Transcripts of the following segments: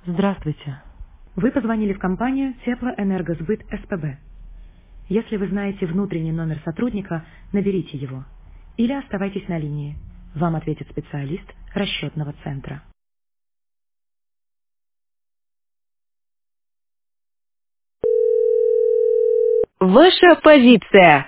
Здравствуйте. Вы позвонили в компанию Теплоэнергосбыт СПБ. Если вы знаете внутренний номер сотрудника, наберите его. Или оставайтесь на линии. Вам ответит специалист расчетного центра. Ваша позиция.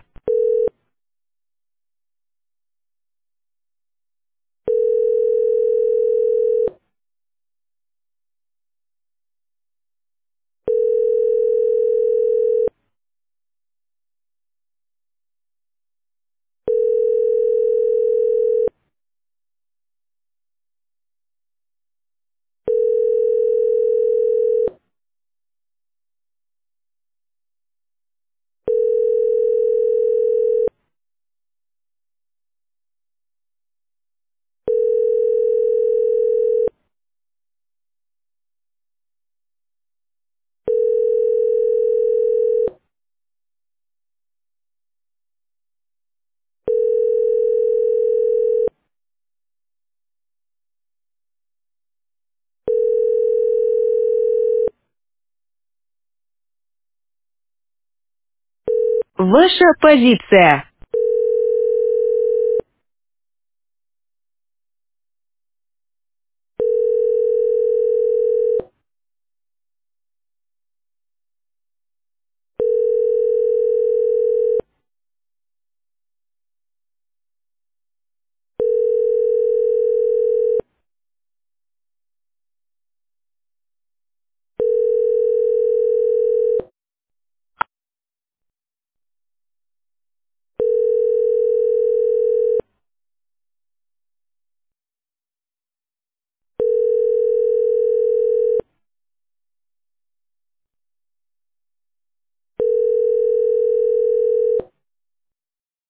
Ваша позиция.